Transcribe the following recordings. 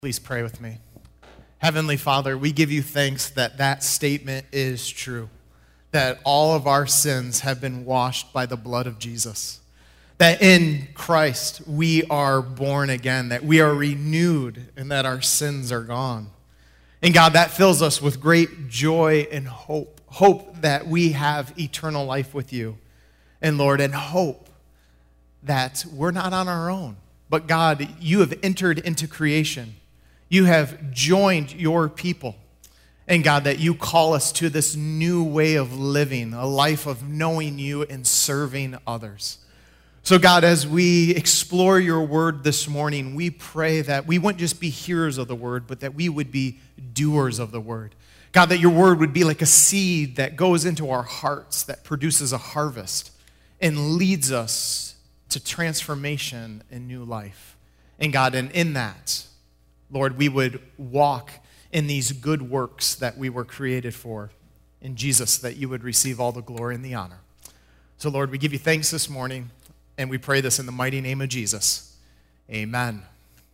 Please pray with me. Heavenly Father, we give you thanks that that statement is true, that all of our sins have been washed by the blood of Jesus, that in Christ we are born again, that we are renewed, and that our sins are gone. And God, that fills us with great joy and hope that we have eternal life with you. And Lord, and hope that we're not on our own, but God, you have entered into creation. You have joined your people. And God, that you call us to this new way of living, a life of knowing you and serving others. So God, as we explore your word this morning, we pray that we wouldn't just be hearers of the word, but that we would be doers of the word. God, that your word would be like a seed that goes into our hearts, that produces a harvest and leads us to transformation and new life. And God, and in that, Lord, we would walk in these good works that we were created for. In Jesus, that you would receive all the glory and the honor. So, Lord, we give you thanks this morning, and we pray this in the mighty name of Jesus. Amen.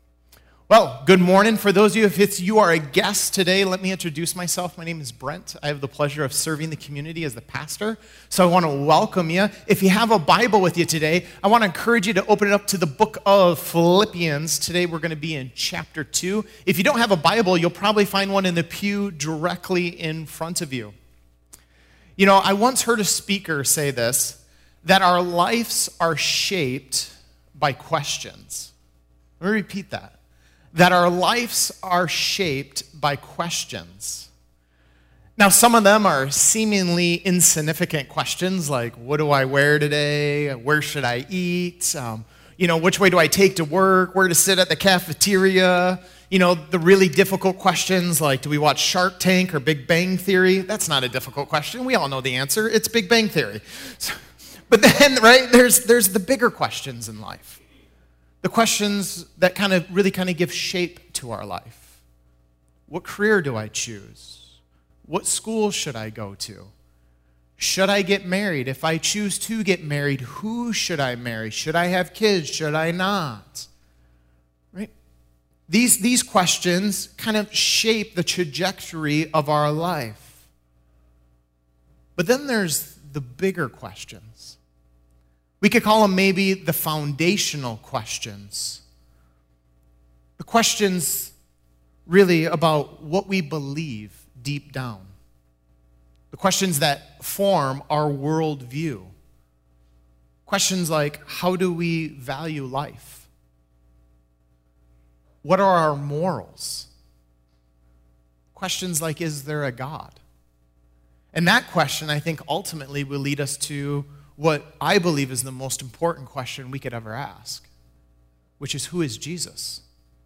Well, good morning. For those of you, if you are a guest today, let me introduce myself. My name is Brent. I have the pleasure of serving the community as the pastor. So I want to welcome you. If you have a Bible with you today, I want to encourage you to open it up to the book of Philippians. Today we're going to be in chapter 2. If you don't have a Bible, you'll probably find one in the pew directly in front of you. You know, I once heard a speaker say this, that our lives are shaped by questions. Let me repeat that. That our lives are shaped by questions. Now, some of them are seemingly insignificant questions, like, what do I wear today? Where should I eat? Which way do I take to work? Where to sit at the cafeteria? The really difficult questions, like, do we watch Shark Tank or Big Bang Theory? That's not a difficult question. We all know the answer. It's Big Bang Theory. But then, right, there's the bigger questions in life. The questions that really give shape to our life. What career do I choose? What school should I go to? Should I get married? If I choose to get married, who should I marry? Should I have kids? Should I not? Right? These questions kind of shape the trajectory of our life. But then there's the bigger questions. We could call them maybe the foundational questions. The questions really about what we believe deep down. The questions that form our worldview. Questions like, how do we value life? What are our morals? Questions like, is there a God? And that question, I think, ultimately will lead us to what I believe is the most important question we could ever ask, which is, who is Jesus?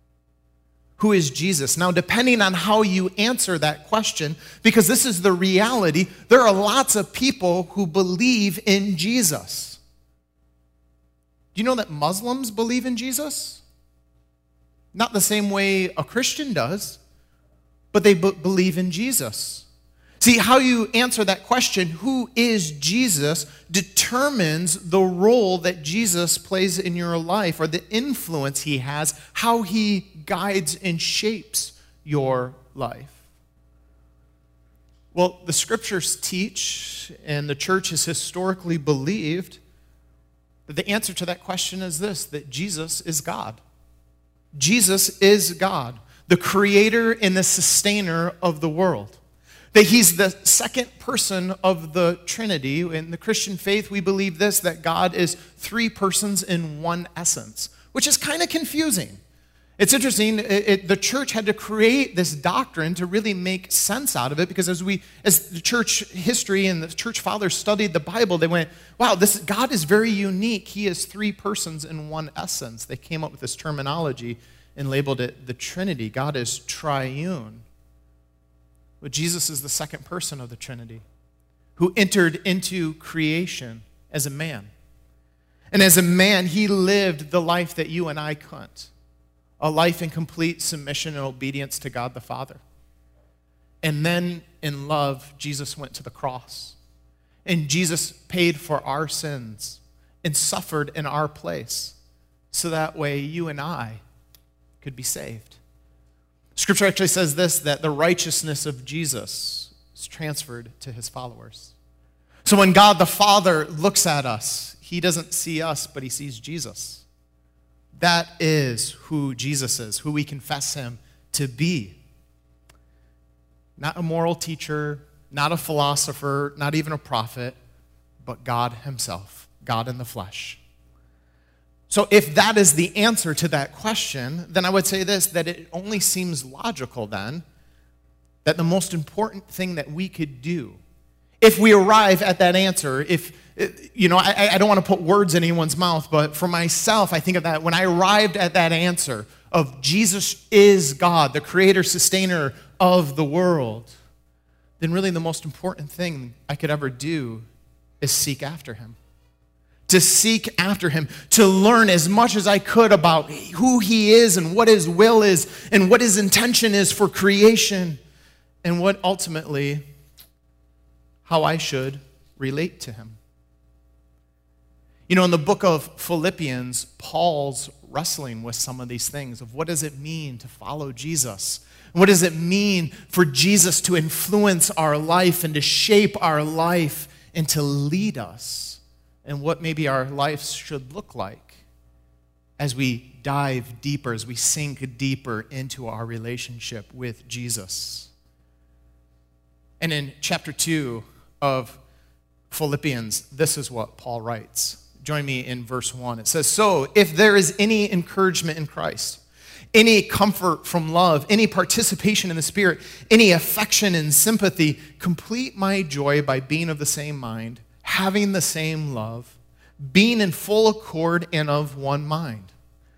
Who is Jesus? Now, depending on how you answer that question, because this is the reality, there are lots of people who believe in Jesus. Do you know that Muslims believe in Jesus? Not the same way a Christian does, but they believe in Jesus. See, how you answer that question, who is Jesus, determines the role that Jesus plays in your life, or the influence he has, how he guides and shapes your life. Well, the scriptures teach, and the church has historically believed, that the answer to that question is this, that Jesus is God. Jesus is God, the creator and the sustainer of the world. That he's the second person of the Trinity. In the Christian faith, we believe this, that God is three persons in one essence, which is kind of confusing. It's interesting, the church had to create this doctrine to really make sense out of it, because as the church history and the church fathers studied the Bible, they went, wow, God is very unique. He is three persons in one essence. They came up with this terminology and labeled it the Trinity. God is triune. But Jesus is the second person of the Trinity, who entered into creation as a man. And as a man, he lived the life that you and I couldn't, a life in complete submission and obedience to God the Father. And then in love, Jesus went to the cross. And Jesus paid for our sins and suffered in our place, so that way you and I could be saved. Scripture actually says this, that the righteousness of Jesus is transferred to his followers. So when God the Father looks at us, he doesn't see us, but he sees Jesus. That is who Jesus is, who we confess him to be. Not a moral teacher, not a philosopher, not even a prophet, but God himself, God in the flesh. So if that is the answer to that question, then I would say this, that it only seems logical then that the most important thing that we could do, if we arrive at that answer, I don't want to put words in anyone's mouth, but for myself, I think of that, when I arrived at that answer of Jesus is God, the creator, sustainer of the world, then really the most important thing I could ever do is seek after him. To seek after him, to learn as much as I could about who he is and what his will is and what his intention is for creation and what ultimately, how I should relate to him. You know, in the book of Philippians, Paul's wrestling with some of these things of what does it mean to follow Jesus? What does it mean for Jesus to influence our life and to shape our life and to lead us? And what maybe our lives should look like as we dive deeper, as we sink deeper into our relationship with Jesus. And in chapter 2 of Philippians, this is what Paul writes. Join me in verse 1. It says, "So if there is any encouragement in Christ, any comfort from love, any participation in the Spirit, any affection and sympathy, complete my joy by being of the same mind, having the same love, being in full accord and of one mind.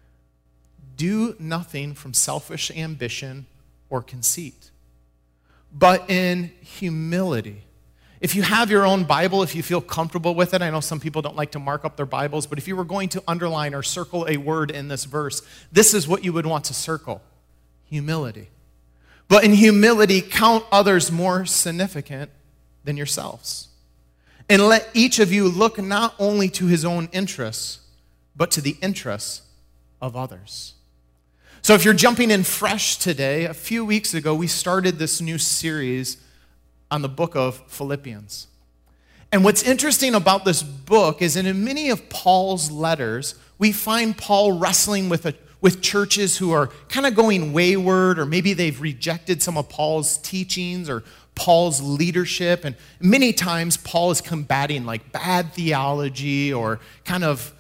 Do nothing from selfish ambition or conceit, but in humility." If you have your own Bible, if you feel comfortable with it, I know some people don't like to mark up their Bibles, but if you were going to underline or circle a word in this verse, this is what you would want to circle: humility. But in humility, count others more significant than yourselves. And let each of you look not only to his own interests, but to the interests of others. So if you're jumping in fresh today, a few weeks ago, we started this new series on the book of Philippians. And what's interesting about this book is in many of Paul's letters, we find Paul wrestling with churches who are kind of going wayward, or maybe they've rejected some of Paul's teachings or Paul's leadership. And many times Paul is combating like bad theology or kind of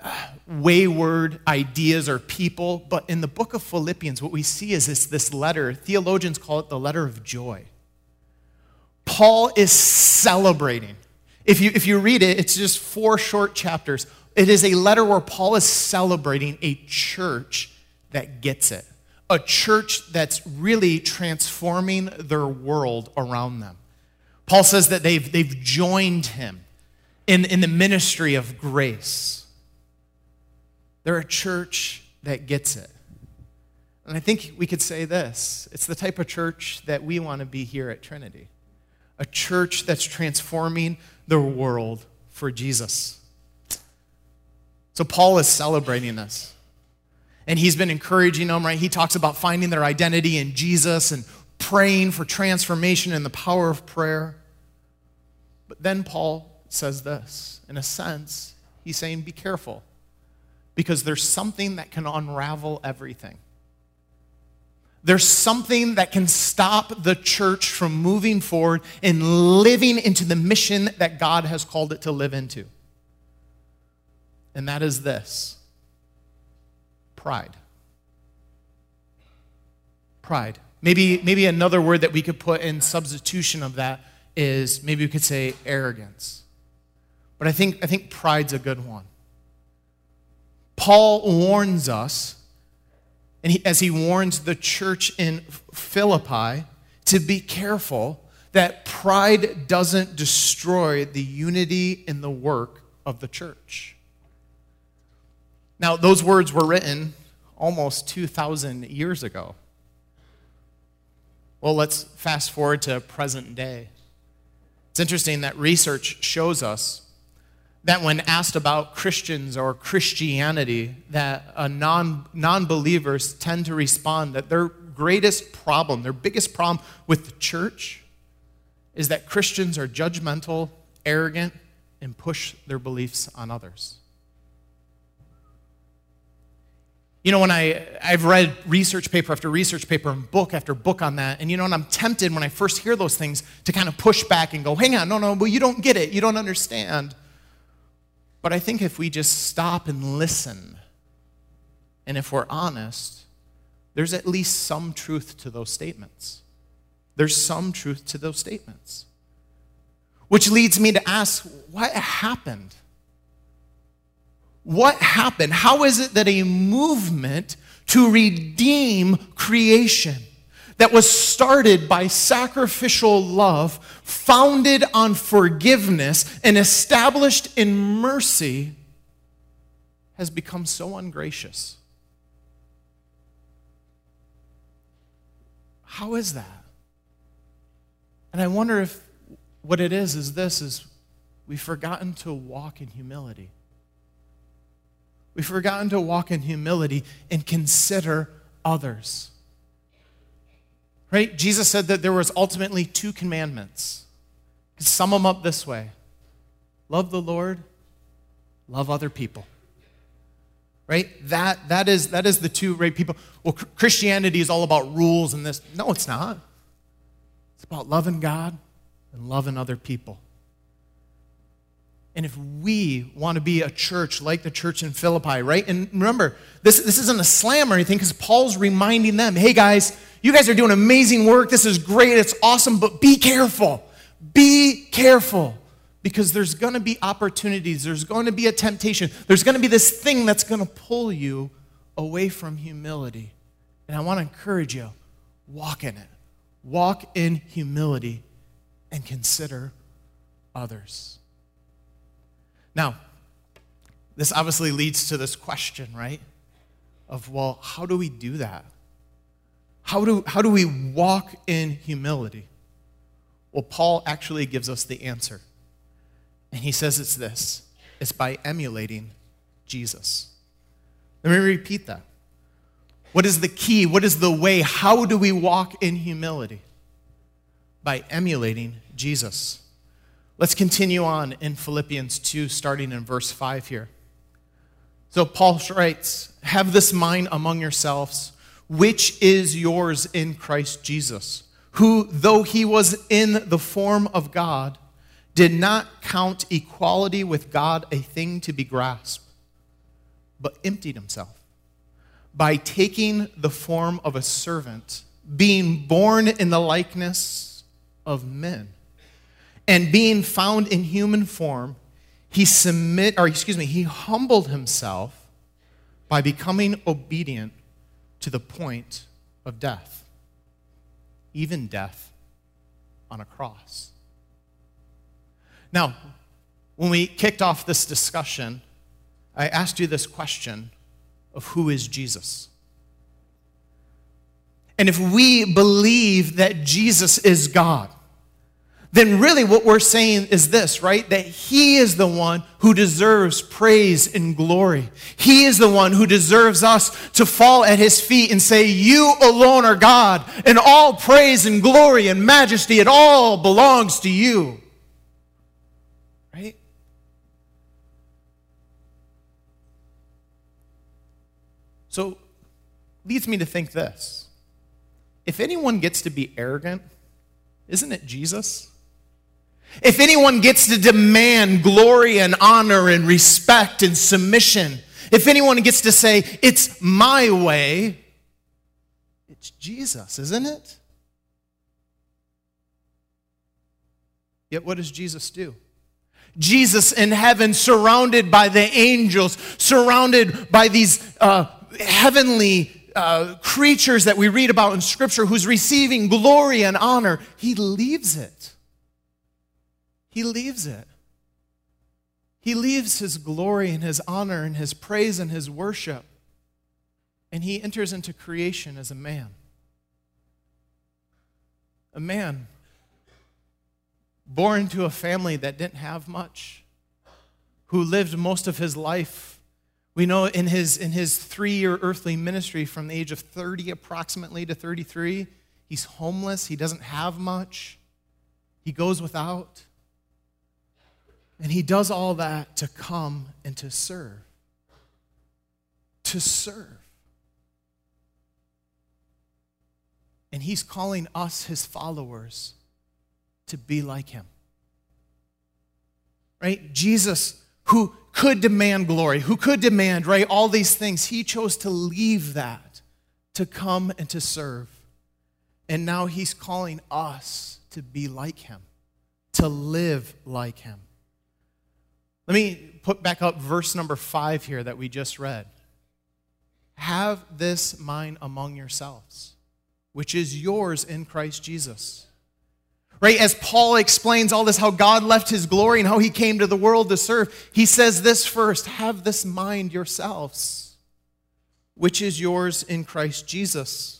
wayward ideas or people. But in the book of Philippians, what we see is this letter. Theologians call it the letter of joy. Paul is celebrating. If you read it, it's just 4 short chapters. It is a letter where Paul is celebrating a church that gets it. A church that's really transforming their world around them. Paul says that they've joined him in the ministry of grace. They're a church that gets it. And I think we could say this: it's the type of church that we want to be here at Trinity. A church that's transforming the world for Jesus. So Paul is celebrating this. And he's been encouraging them, right? He talks about finding their identity in Jesus and praying for transformation and the power of prayer. But then Paul says this. In a sense, he's saying, be careful, because there's something that can unravel everything. There's something that can stop the church from moving forward and living into the mission that God has called it to live into. And that is this: pride. Pride. Maybe another word that we could put in substitution of that is, maybe we could say arrogance. But I think pride's a good one. Paul warns us, and as he warns the church in Philippi, to be careful that pride doesn't destroy the unity in the work of the church. Now, those words were written almost 2,000 years ago. Well, let's fast forward to present day. It's interesting that research shows us that when asked about Christians or Christianity, that non-believers tend to respond that they're greatest problem, their biggest problem with the church is that Christians are judgmental, arrogant, and push their beliefs on others. You know, when I've read research paper after research paper and book after book on that, and and I'm tempted when I first hear those things to kind of push back and go, hang on, no, well, you don't get it, you don't understand. But I think if we just stop and listen, and if we're honest, there's at least some truth to those statements. There's some truth to those statements. Which leads me to ask, what happened? What happened? How is it that a movement to redeem creation that was started by sacrificial love, founded on forgiveness, and established in mercy, has become so ungracious? How is that? And I wonder if what it is we've forgotten to walk in humility. We've forgotten to walk in humility and consider others. Right? Jesus said that there was ultimately 2 commandments. You can sum them up this way. Love the Lord, love other people. Right? That is the 2 right people. Well, Christianity is all about rules and this. No, it's not. It's about loving God and loving other people. And if we want to be a church like the church in Philippi, right? And remember, this isn't a slam or anything, because Paul's reminding them, hey guys, you guys are doing amazing work. This is great. It's awesome. But be careful. Be careful. Because there's going to be opportunities. There's going to be a temptation. There's going to be this thing that's going to pull you away from humility. And I want to encourage you, walk in it. Walk in humility and consider others. Now, this obviously leads to this question, right? Of, well, how do we do that? How do we walk in humility? Well, Paul actually gives us the answer. And he says it's this. It's by emulating Jesus. Let me repeat that. What is the key? What is the way? How do we walk in humility? By emulating Jesus. Let's continue on in Philippians 2, starting in verse 5 here. So Paul writes, have this mind among yourselves, which is yours in Christ Jesus, who, though he was in the form of God, did not count equality with God a thing to be grasped, but emptied himself by taking the form of a servant, being born in the likeness of men. And being found in human form, he humbled himself by becoming obedient to the point of death, even death on a cross. Now, when we kicked off this discussion, I asked you this question of who is Jesus? And if we believe that Jesus is God, then really what we're saying is this, right? That he is the one who deserves praise and glory. He is the one who deserves us to fall at his feet and say, you alone are God, and all praise and glory and majesty, it all belongs to you. Right? So, leads me to think this. If anyone gets to be arrogant, isn't it Jesus? If anyone gets to demand glory and honor and respect and submission, if anyone gets to say, it's my way, it's Jesus, isn't it? Yet what does Jesus do? Jesus in heaven, surrounded by the angels, surrounded by these heavenly creatures that we read about in Scripture, who's receiving glory and honor, he leaves it. He leaves it. He leaves his glory and his honor and his praise and his worship, and he enters into creation as a man. A man born to a family that didn't have much, who lived most of his life We know in his 3-year earthly ministry from the age of 30 approximately to 33, he's homeless, he doesn't have much, he goes without. And he does all that to come and to serve. To serve. And he's calling us, his followers, to be like him. Right? Jesus, who could demand glory, who could demand, right, all these things, he chose to leave that, to come and to serve. And now he's calling us to be like him, to live like him. Let me put back up verse number 5 here that we just read. Have this mind among yourselves, which is yours in Christ Jesus. Right, as Paul explains all this, how God left his glory and how he came to the world to serve, he says this first, have this mind yourselves, which is yours in Christ Jesus.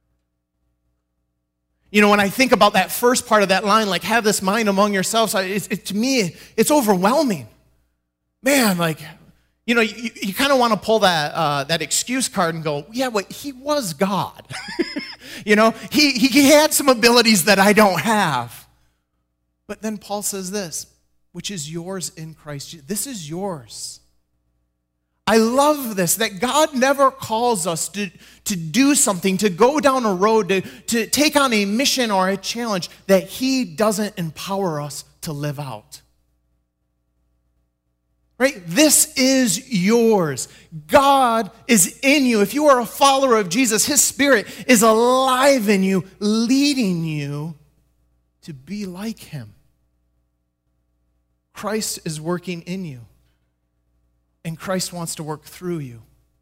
You know, when I think about that first part of that line, like have this mind among yourselves, to me, it's overwhelming. Man, like, you know, you kind of want to pull that excuse card and go, yeah, but he was God. You know, he had some abilities that I don't have. But then Paul says this, which is yours in Christ Jesus. This is yours. I love this, that God never calls us to do something, to go down a road, to take on a mission or a challenge that he doesn't empower us to live out. Right? This is yours. God is in you. If you are a follower of Jesus, his Spirit is alive in you, leading you to be like him. Christ is working in you, and Christ wants to work through you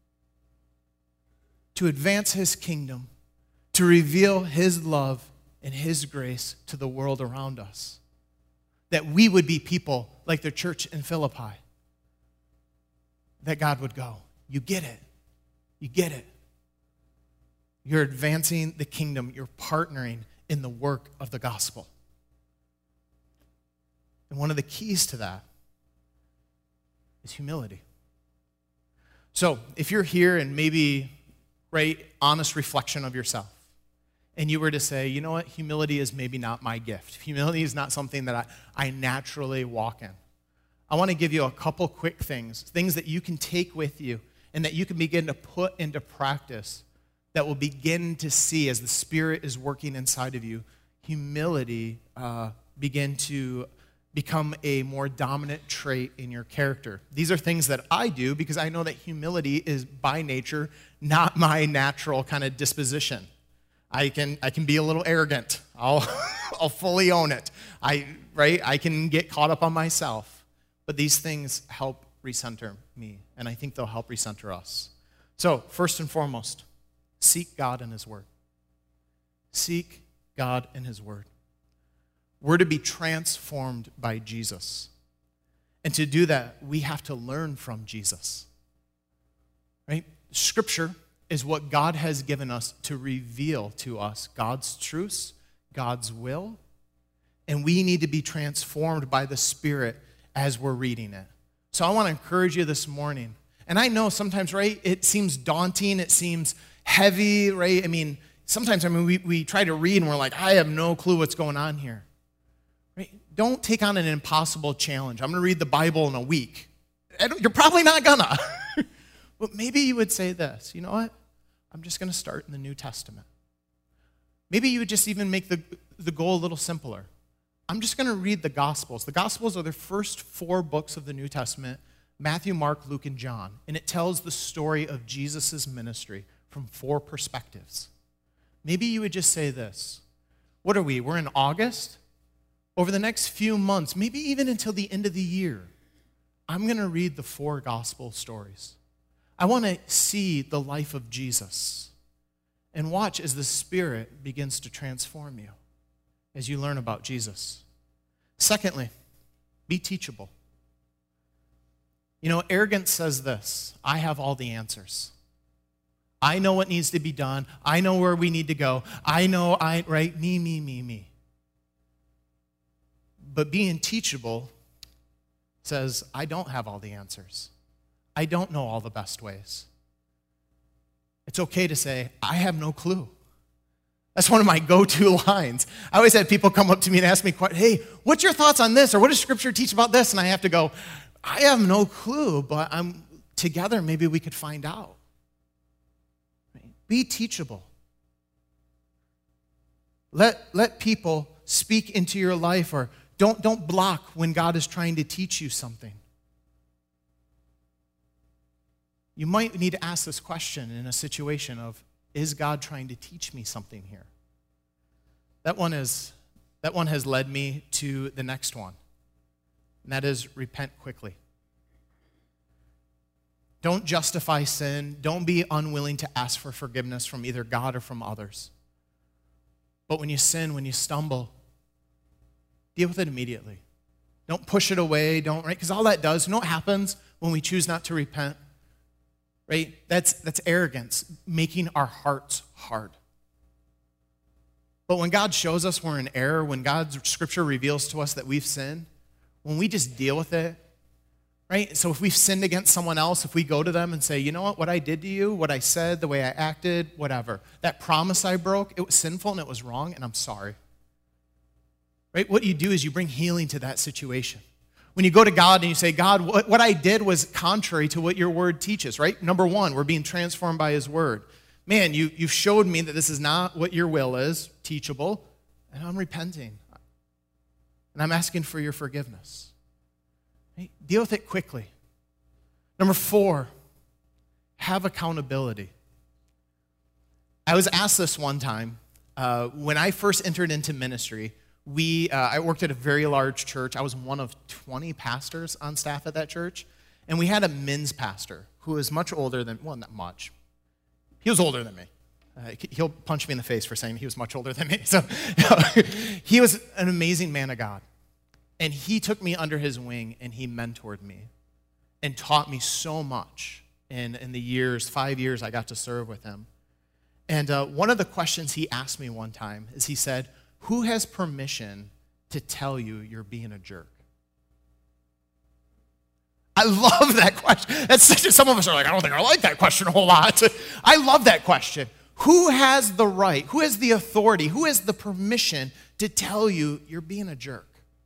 to advance his kingdom, to reveal his love and his grace to the world around us. That we would be people like the church in Philippi. That God would go, you get it. You get it. You're advancing the kingdom. You're partnering in the work of the gospel. And one of the keys to that is humility. So if you're here and maybe, right, honest reflection of yourself, and you were to say, you know what, humility is maybe not my gift. Humility is not something that I naturally walk in. I want to give you a couple quick things that you can take with you and that you can begin to put into practice that will begin to see as the Spirit is working inside of you, humility begin to become a more dominant trait in your character. These are things that I do because I know that humility is by nature not my natural kind of disposition. I can be a little arrogant. I'll fully own it. I can get caught up on myself. But these things help recenter me, and I think they'll help recenter us. So, first and foremost, seek God in his word. Seek God in his word. We're to be transformed by Jesus. And to do that, we have to learn from Jesus. Right? Scripture is what God has given us to reveal to us God's truths, God's will, and we need to be transformed by the Spirit as we're reading it. So I want to encourage you this morning. And I know sometimes, right, it seems daunting, it seems heavy, right? Sometimes we try to read and we're like, I have no clue what's going on here. Right? Don't take on an impossible challenge. I'm going to read the Bible in a week. You're probably not gonna. But maybe you would say this, you know what? I'm just going to start in the New Testament. Maybe you would just even make the goal a little simpler. I'm just going to read the Gospels. The Gospels are the first 4 books of the New Testament, Matthew, Mark, Luke, and John. And it tells the story of Jesus' ministry from 4 perspectives. Maybe you would just say this. What are we? We're in August? Over the next few months, maybe even until the end of the year, I'm going to read the 4 Gospel stories. I want to see the life of Jesus and watch as the Spirit begins to transform you as you learn about Jesus. Secondly, be teachable. You know, arrogance says this, I have all the answers. I know what needs to be done. I know where we need to go. Me. But being teachable says, I don't have all the answers. I don't know all the best ways. It's okay to say, I have no clue. That's one of my go-to lines. I always had people come up to me and ask me, hey, what's your thoughts on this? Or what does Scripture teach about this? And I have to go, I have no clue, but together maybe we could find out. Be teachable. Let people speak into your life, or don't block when God is trying to teach you something. You might need to ask this question in a situation of, is God trying to teach me something here? That one has led me to the next one, and that is repent quickly. Don't justify sin. Don't be unwilling to ask for forgiveness from either God or from others. But when you sin, when you stumble, deal with it immediately. Don't push it away, right? Because all that does, you know what happens when we choose not to repent? Right? That's arrogance, making our hearts hard. But when God shows us we're in error, when God's Scripture reveals to us that we've sinned, when we just deal with it, right? So if we've sinned against someone else, if we go to them and say, you know what I did to you, what I said, the way I acted, whatever, that promise I broke, it was sinful and it was wrong, and I'm sorry. Right? What you do is you bring healing to that situation. When you go to God and you say, God, what I did was contrary to what your word teaches, right? Number one, we're being transformed by his word. Man, you've showed me that this is not what your will is, teachable, and I'm repenting. And I'm asking for your forgiveness. Right? Deal with it quickly. Number 4, have accountability. I was asked this one time. When I first entered into ministry, I worked at a very large church. I was one of 20 pastors on staff at that church. And we had a men's pastor who was much older than, well, not much. He was older than me. He'll punch me in the face for saying he was much older than me. So he was an amazing man of God. And he took me under his wing and he mentored me and taught me so much in the 5 years I got to serve with him. And one of the questions he asked me one time is he said, who has permission to tell you you're being a jerk? I love that question. Some of us are like, I don't think I like that question a whole lot. I love that question. Who has the right? Who has the authority? Who has the permission to tell you you're being a jerk?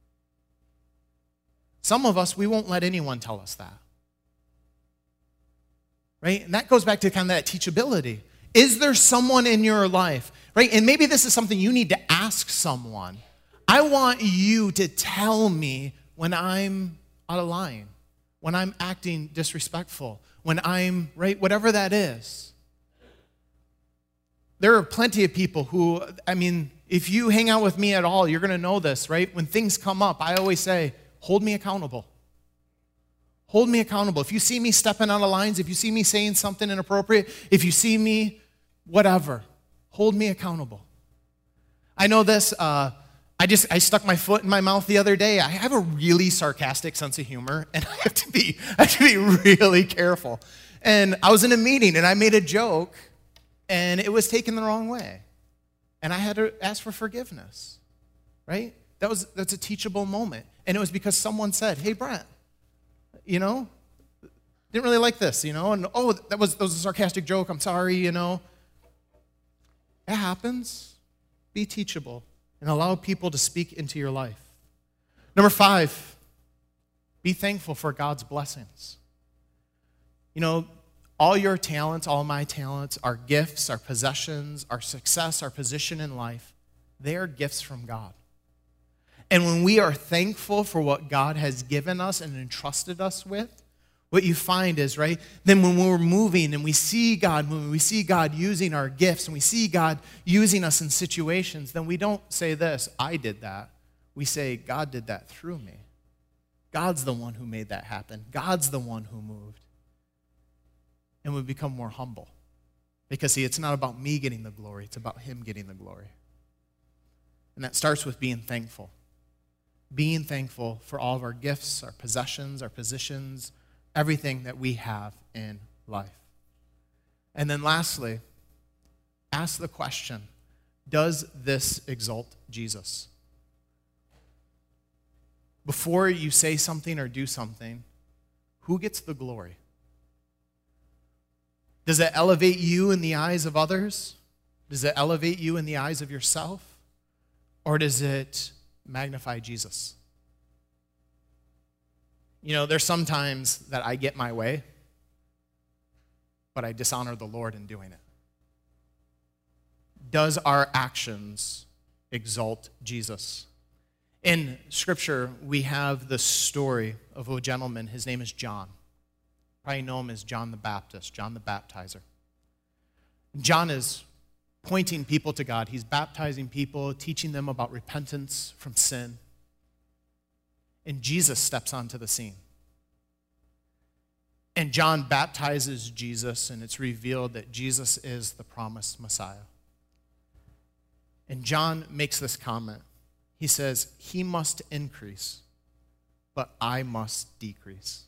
Some of us, we won't let anyone tell us that. Right? And that goes back to kind of that teachability. Is there someone in your life, right? And maybe this is something you need to ask someone. I want you to tell me when I'm out of line, when I'm acting disrespectful, when I'm, right, whatever that is. There are plenty of people who, if you hang out with me at all, you're going to know this, right? When things come up, I always say, hold me accountable. Hold me accountable. If you see me stepping out of lines, if you see me saying something inappropriate, if you see me whatever, hold me accountable. I know this, I stuck my foot in my mouth the other day. I have a really sarcastic sense of humor, and I have to be really careful. And I was in a meeting, and I made a joke, and it was taken the wrong way. And I had to ask for forgiveness, right? That's a teachable moment. And it was because someone said, hey, Brent, didn't really like this, and, that was a sarcastic joke, I'm sorry, It happens. Be teachable and allow people to speak into your life. Number 5, be thankful for God's blessings. All your talents, all my talents, our gifts, our possessions, our success, our position in life, they are gifts from God. And when we are thankful for what God has given us and entrusted us with, what you find is, right, then when we're moving and we see God moving, we see God using our gifts, and we see God using us in situations, then we don't say this, I did that. We say, God did that through me. God's the one who made that happen. God's the one who moved. And we become more humble. Because, see, it's not about me getting the glory. It's about him getting the glory. And that starts with being thankful. Being thankful for all of our gifts, our possessions, our positions, everything that we have in life. And then lastly, ask the question, does this exalt Jesus? Before you say something or do something, who gets the glory? Does it elevate you in the eyes of others? Does it elevate you in the eyes of yourself? Or does it magnify Jesus? You know, there's sometimes that I get my way, but I dishonor the Lord in doing it. Does our actions exalt Jesus? In Scripture, we have the story of a gentleman. His name is John. Probably know him as John the Baptist, John the Baptizer. John is pointing people to God. He's baptizing people, teaching them about repentance from sin. And Jesus steps onto the scene. And John baptizes Jesus, and it's revealed that Jesus is the promised Messiah. And John makes this comment. He says, "He must increase, but I must decrease."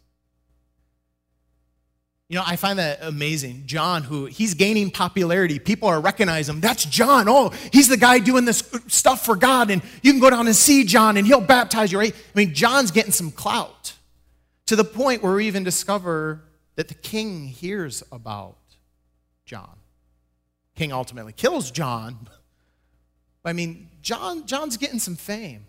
You know, I find that amazing. John, he's gaining popularity. People are recognizing him. That's John. Oh, he's the guy doing this stuff for God, and you can go down and see John, and he'll baptize you, right? I mean, John's getting some clout to the point where we even discover that the king hears about John. King ultimately kills John. But I mean, John's getting some fame.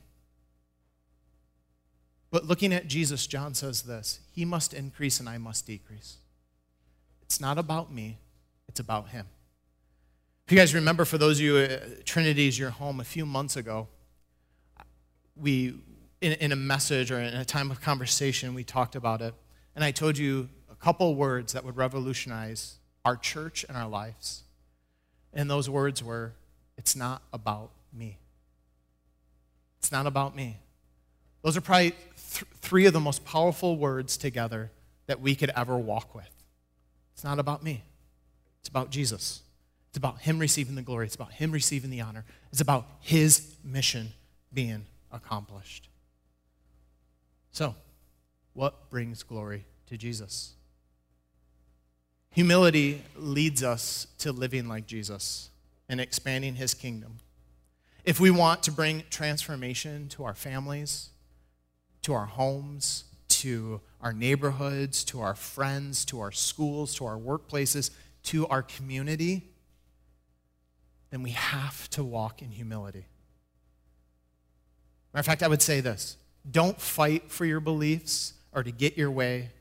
But looking at Jesus, John says this: "He must increase and I must decrease." It's not about me, it's about him. If you guys remember, for those of you, Trinity is your home, a few months ago, we, in a message or in a time of conversation, we talked about it. And I told you a couple words that would revolutionize our church and our lives. And those words were, "It's not about me." It's not about me. Those are probably three of the most powerful words together that we could ever walk with. It's not about me. It's about Jesus. It's about him receiving the glory. It's about him receiving the honor. It's about his mission being accomplished. So, what brings glory to Jesus? Humility leads us to living like Jesus and expanding his kingdom. If we want to bring transformation to our families, to our homes, to our neighborhoods, to our friends, to our schools, to our workplaces, to our community, then we have to walk in humility. Matter of fact, I would say this: don't fight for your beliefs or to get your way,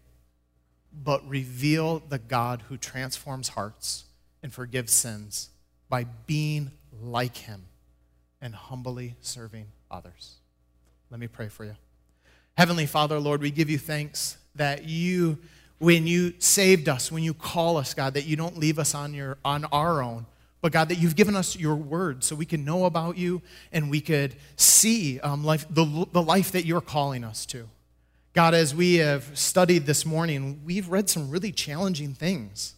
but reveal the God who transforms hearts and forgives sins by being like him and humbly serving others. Let me pray for you. Heavenly Father, Lord, we give you thanks that you, when you saved us, when you call us, God, that you don't leave us on our own, but God, that you've given us your word so we can know about you and we could see the life that you're calling us to. God, as we have studied this morning, we've read some really challenging things.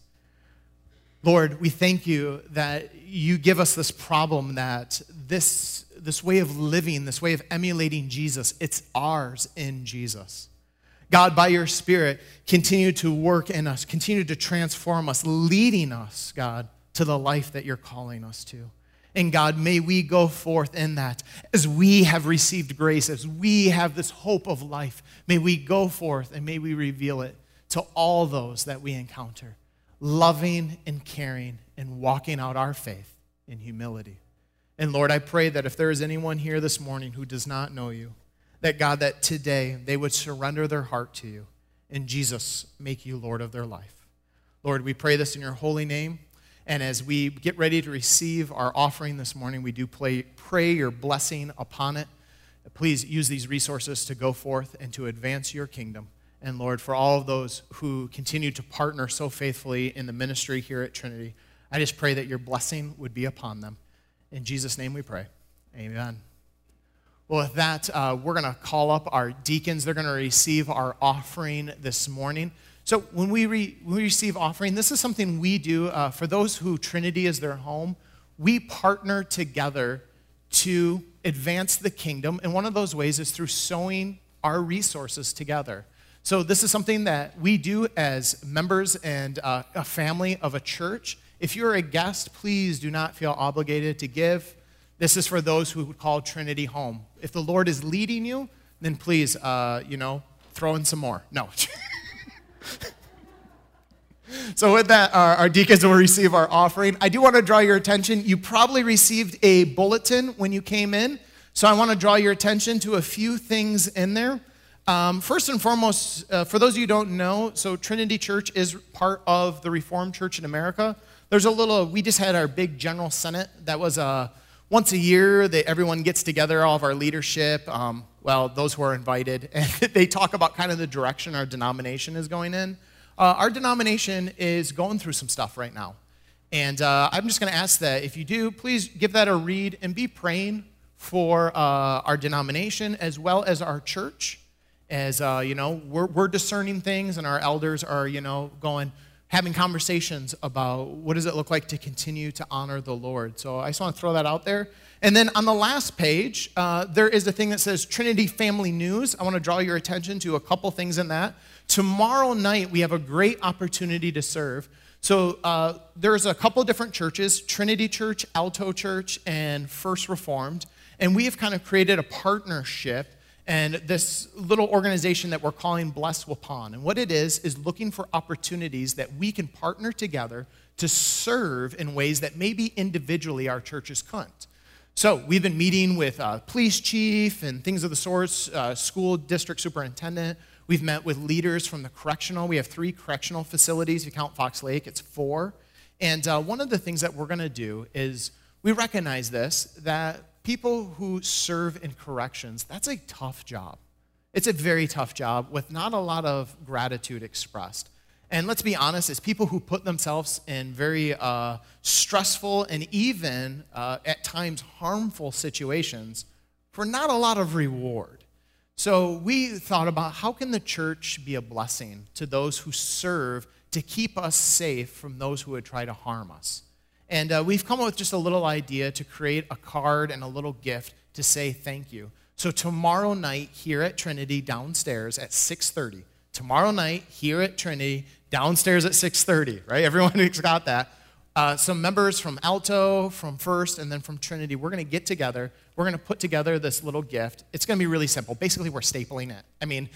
Lord, we thank you that you give us this problem that this way of living, this way of emulating Jesus, it's ours in Jesus. God, by your Spirit, continue to work in us, continue to transform us, leading us, God, to the life that you're calling us to. And God, may we go forth in that as we have received grace, as we have this hope of life. May we go forth and may we reveal it to all those that we encounter, loving and caring and walking out our faith in humility. And Lord, I pray that if there is anyone here this morning who does not know you, that God, that today they would surrender their heart to you and Jesus make you Lord of their life. Lord, we pray this in your holy name. And as we get ready to receive our offering this morning, we do pray your blessing upon it. Please use these resources to go forth and to advance your kingdom. And Lord, for all of those who continue to partner so faithfully in the ministry here at Trinity, I just pray that your blessing would be upon them. In Jesus' name we pray. Amen. Well, with that, we're going to call up our deacons. They're going to receive our offering this morning. So when we receive offering, this is something we do. For those who Trinity is their home, we partner together to advance the kingdom. And one of those ways is through sowing our resources together. So this is something that we do as members and a family of a church. If you're a guest, please do not feel obligated to give. This is for those who would call Trinity home. If the Lord is leading you, then please, throw in some more. No. So with that, our deacons will receive our offering. I do want to draw your attention. You probably received a bulletin when you came in. So I want to draw your attention to a few things in there. First and foremost, for those of you who don't know, so Trinity Church is part of the Reformed Church in America. We just had our big General Senate. That was once a year that everyone gets together, all of our leadership, those who are invited, and they talk about kind of the direction our denomination is going in. Our denomination is going through some stuff right now. And I'm just going to ask that if you do, please give that a read and be praying for our denomination as well as our church. As, we're discerning things, and our elders are, having conversations about what does it look like to continue to honor the Lord. So I just want to throw that out there. And then on the last page, there is a thing that says Trinity Family News. I want to draw your attention to a couple things in that. Tomorrow night, we have a great opportunity to serve. So there's a couple different churches, Trinity Church, Alto Church, and First Reformed. And we have kind of created a partnership and this little organization that we're calling Bless Waupun. And what it is looking for opportunities that we can partner together to serve in ways that maybe individually our churches couldn't. So we've been meeting with police chief and things of the sort, school district superintendent. We've met with leaders from the correctional. We have 3 correctional facilities. If you count Fox Lake, it's 4. And one of the things that we're going to do is we recognize that people who serve in corrections, that's a tough job. It's a very tough job with not a lot of gratitude expressed. And let's be honest, it's people who put themselves in very stressful and even at times harmful situations for not a lot of reward. So we thought about how can the church be a blessing to those who serve to keep us safe from those who would try to harm us. And we've come up with just a little idea to create a card and a little gift to say thank you. So tomorrow night here at Trinity downstairs at 6:30. Tomorrow night here at Trinity downstairs at 6:30, right? Everyone who's got that. Some members from Alto, from First, and then from Trinity, we're going to get together. We're going to put together this little gift. It's going to be really simple. Basically, we're stapling it. I mean,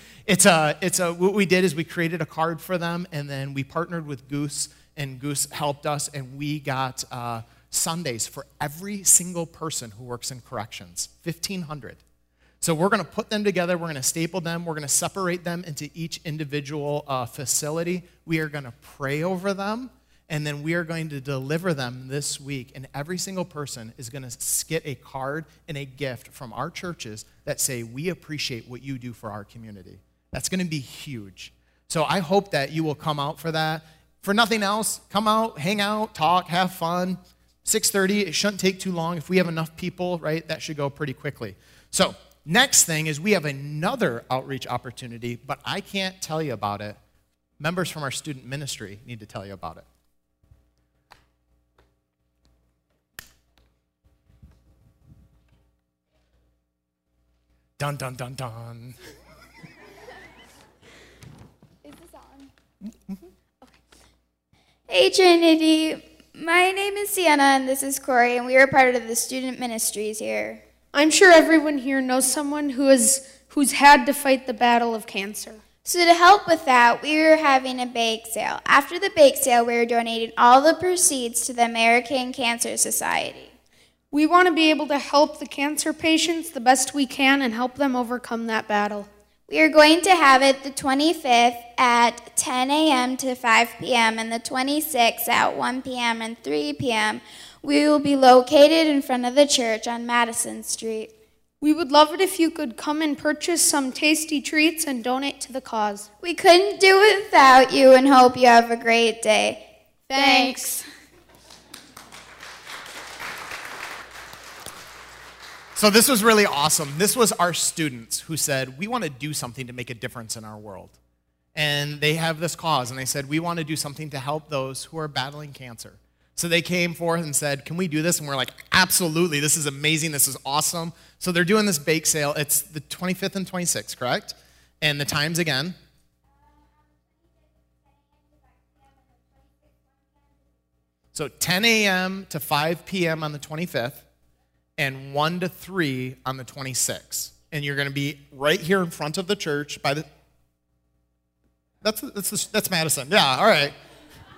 what we did is we created a card for them, and then we partnered with Goose, and Goose helped us, and we got Sundays for every single person who works in corrections, 1,500. So we're going to put them together. We're going to staple them. We're going to separate them into each individual facility. We are going to pray over them, and then we are going to deliver them this week. And every single person is going to get a card and a gift from our churches that say, we appreciate what you do for our community. That's going to be huge. So I hope that you will come out for that. For nothing else, come out, hang out, talk, have fun. 6:30, it shouldn't take too long. If we have enough people, right, that should go pretty quickly. So next thing is we have another outreach opportunity, but I can't tell you about it. Members from our student ministry need to tell you about it. Dun, dun, dun, dun. Is this on? Mm-hmm. Hey Trinity, my name is Sienna and this is Corey, and we are part of the student ministries here. I'm sure everyone here knows someone who's had to fight the battle of cancer. So to help with that, we are having a bake sale. After the bake sale, we are donating all the proceeds to the American Cancer Society. We want to be able to help the cancer patients the best we can and help them overcome that battle. We are going to have it the 25th at 10 a.m. to 5 p.m. and the 26th at 1 p.m. and 3 p.m. We will be located in front of the church on Madison Street. We would love it if you could come and purchase some tasty treats and donate to the cause. We couldn't do it without you and hope you have a great day. Thanks. So this was really awesome. This was our students who said, we want to do something to make a difference in our world. And they have this cause, and they said, we want to do something to help those who are battling cancer. So they came forth and said, can we do this? And we're like, absolutely, this is amazing, this is awesome. So they're doing this bake sale. It's the 25th and 26th, correct? And the times again? So 10 a.m. to 5 p.m. on the 25th. And 1 to 3 on the 26th. And you're going to be right here in front of the church by the... That's Madison. Yeah, all right.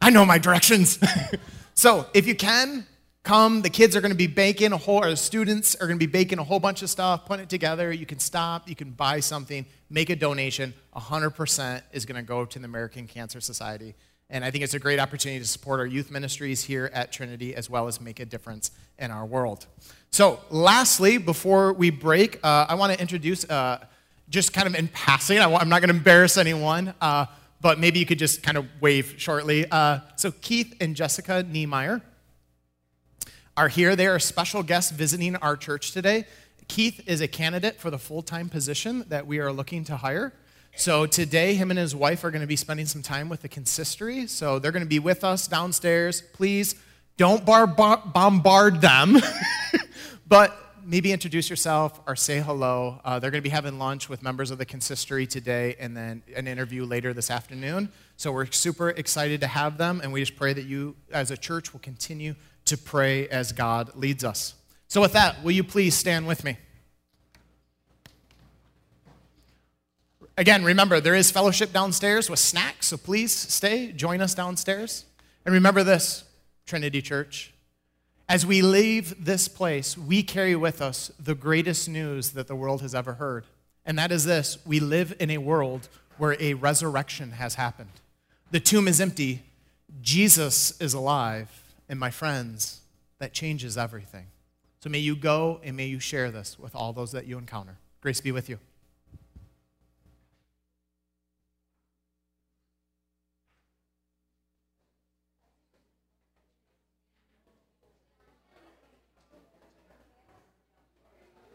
I know my directions. So if you can, come. The kids are going to be baking or the students are going to be baking a whole bunch of stuff, putting it together. You can stop, you can buy something, make a donation. 100% is going to go to the American Cancer Society. And I think it's a great opportunity to support our youth ministries here at Trinity as well as make a difference in our world. So lastly, before we break, I want to introduce, just kind of in passing, I'm not going to embarrass anyone, but maybe you could just kind of wave shortly. So Keith and Jessica Niemeyer are here. They are special guests visiting our church today. Keith is a candidate for the full-time position that we are looking to hire. So today, him and his wife are going to be spending some time with the consistory. So they're going to be with us downstairs. Please don't bombard them, but maybe introduce yourself or say hello. They're going to be having lunch with members of the consistory today and then an interview later this afternoon. So we're super excited to have them, and we just pray that you, as a church, will continue to pray as God leads us. So with that, will you please stand with me? Again, remember, there is fellowship downstairs with snacks, so please stay, join us downstairs. And remember this, Trinity Church, as we leave this place, we carry with us the greatest news that the world has ever heard. And that is this: we live in a world where a resurrection has happened. The tomb is empty, Jesus is alive, and my friends, that changes everything. So may you go and may you share this with all those that you encounter. Grace be with you.